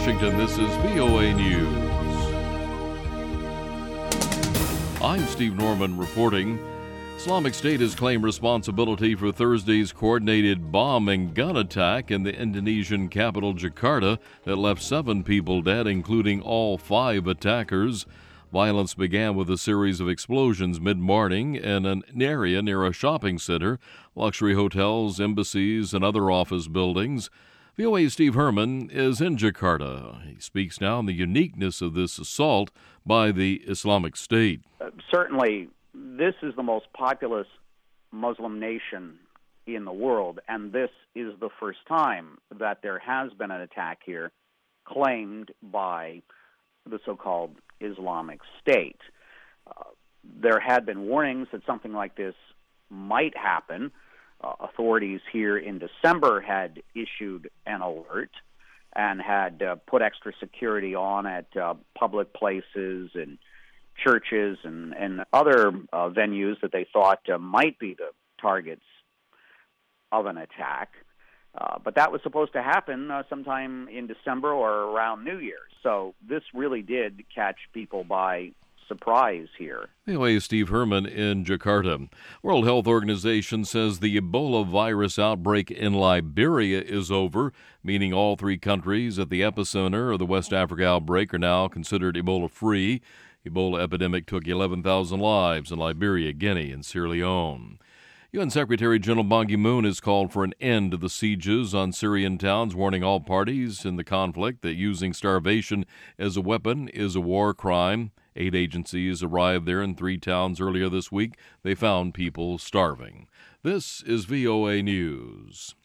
Washington, this is VOA News. I'm Steve Norman reporting. Islamic State has claimed responsibility for Thursday's coordinated bomb and gun attack in the Indonesian capital Jakarta that left 7 people dead, including all 5 attackers. Violence began with a series of explosions mid-morning in an area near a shopping center, luxury hotels, embassies, and other office buildings. VOA's Steve Herman is in Jakarta. He speaks now on the uniqueness of this assault by the Islamic State. Certainly, this is the most populous Muslim nation in the world, and this is the first time that there has been an attack here claimed by the so-called Islamic State. There had been warnings that something like this might happen. Authorities here in December had issued an alert and had put extra security on at public places and churches and other venues that they thought might be the targets of an attack. But that was supposed to happen sometime in December or around New Year's. So this really did catch people by surprise here. Anyway, Steve Herman in Jakarta. World Health Organization says the Ebola virus outbreak in Liberia is over, meaning all 3 countries at the epicenter of the West Africa outbreak are now considered Ebola-free. Ebola epidemic took 11,000 lives in Liberia, Guinea, and Sierra Leone. UN Secretary General Ban Ki-moon has called for an end to the sieges on Syrian towns, warning all parties in the conflict that using starvation as a weapon is a war crime. 8 agencies arrived there in 3 towns earlier this week. They found people starving. This is VOA News.